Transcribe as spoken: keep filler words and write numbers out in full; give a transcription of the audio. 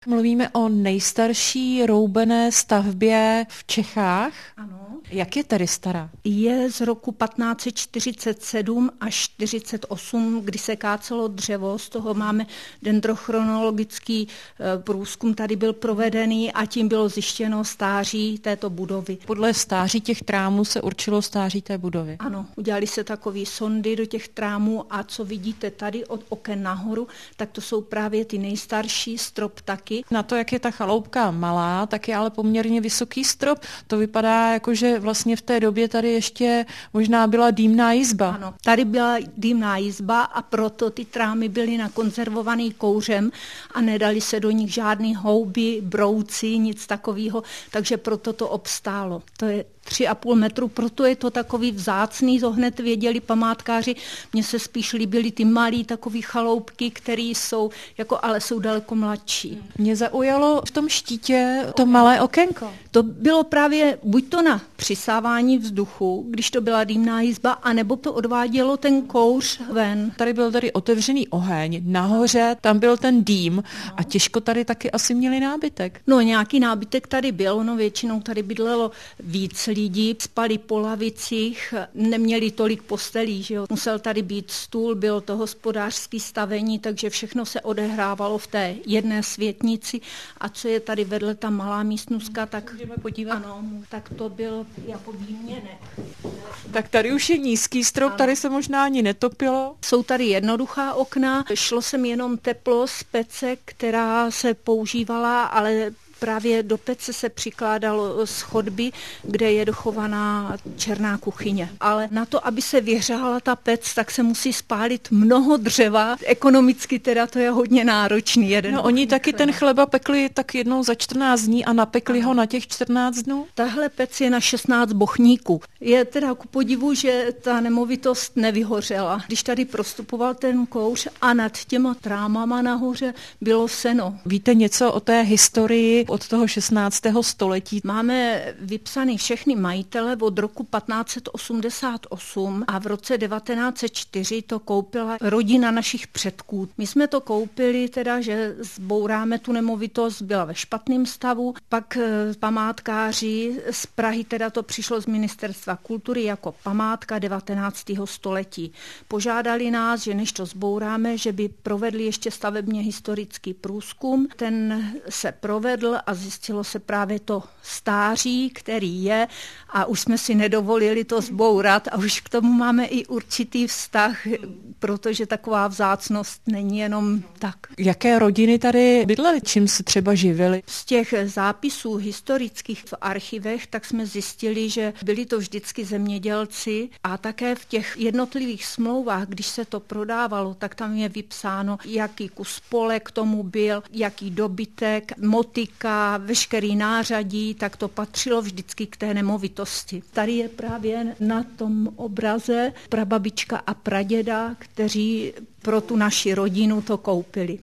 Mluvíme o nejstarší roubené stavbě v Čechách. Ano. Jak je tedy stará? Je z roku patnáct set čtyřicet sedm až čtyřicet osm, kdy se kácelo dřevo, z toho máme dendrochronologický průzkum, tady byl provedený a tím bylo zjištěno stáří této budovy. Podle stáří těch trámů se určilo stáří té budovy? Ano, udělali se takové sondy do těch trámů a co vidíte tady od oken nahoru, tak to jsou právě ty nejstarší, strop taky. Na to, jak je ta chaloupka malá, tak je ale poměrně vysoký strop. To vypadá jako, že vlastně v té době tady ještě možná byla dýmná jizba. Ano, tady byla dýmná jizba a proto ty trámy byly nakonzervovaný kouřem a nedali se do nich žádný houby, brouci, nic takového, takže proto to obstálo. To je tři a půl metru, proto je to takový vzácný, to hned věděli památkáři. Mně se spíš líbily ty malý takový chaloupky, které jsou, jako, ale jsou daleko mladší. Mě zaujalo v tom štítě to malé okénko. To bylo právě buď to na přisávání vzduchu, když to byla dýmná jizba, anebo to odvádělo ten kouř ven. Tady byl tady otevřený oheň, nahoře tam byl ten dým a těžko tady taky asi měli nábytek. No nějaký nábytek tady byl, no většinou tady bydlelo víc lidí, spali po lavicích, neměli tolik postelí, že jo. Musel tady být stůl, bylo to hospodářské stavení, takže všechno se odehrávalo v té jedné světnici a co je tady vedle ta malá místnůstka, tak můžeme podívat. Ano, tak to byl jako výměnek. Tak tady už je nízký strop, ano. Tady se možná ani netopilo. Jsou tady jednoduchá okna, šlo sem jenom teplo z pece, která se používala, ale právě do pece se přikládalo z chodby, kde je dochovaná černá kuchyně. Ale na to, aby se vyhřála ta pec, tak se musí spálit mnoho dřeva. Ekonomicky teda to je hodně náročný. Jeden no oni taky ten chleba pekli tak jednou za čtrnáct dní a napekli ano. ho na těch čtrnáct dnů? Tahle pec je na šestnáct bochníků. Je teda ku podivu, že ta nemovitost nevyhořela. Když tady prostupoval ten kouř a nad těma trámama nahoře bylo seno. Víte něco o té historii od toho šestnáctého století? Máme vypsaný všechny majitele od roku patnáct set osmdesát osm a v roce devatenáct set čtyři to koupila rodina našich předků. My jsme to koupili teda, že zbouráme tu nemovitost, byla ve špatném stavu, pak památkáři z Prahy, teda to přišlo z Ministerstva kultury jako památka devatenáctého století. Požádali nás, že než to zbouráme, že by provedli ještě stavebně historický průzkum. Ten se provedl a zjistilo se právě to stáří, který je a už jsme si nedovolili to zbourat a už k tomu máme i určitý vztah, protože taková vzácnost není jenom tak. Jaké rodiny tady bydlely, čím se třeba živily? Z těch zápisů historických v archivech tak jsme zjistili, že byli to vždycky zemědělci a také v těch jednotlivých smlouvách, když se to prodávalo, tak tam je vypsáno, jaký kus pole k tomu byl, jaký dobytek, motika, veškerý nářadí, tak to patřilo vždycky k té nemovitosti. Tady je právě na tom obraze prababička a praděda, kteří pro tu naši rodinu to koupili.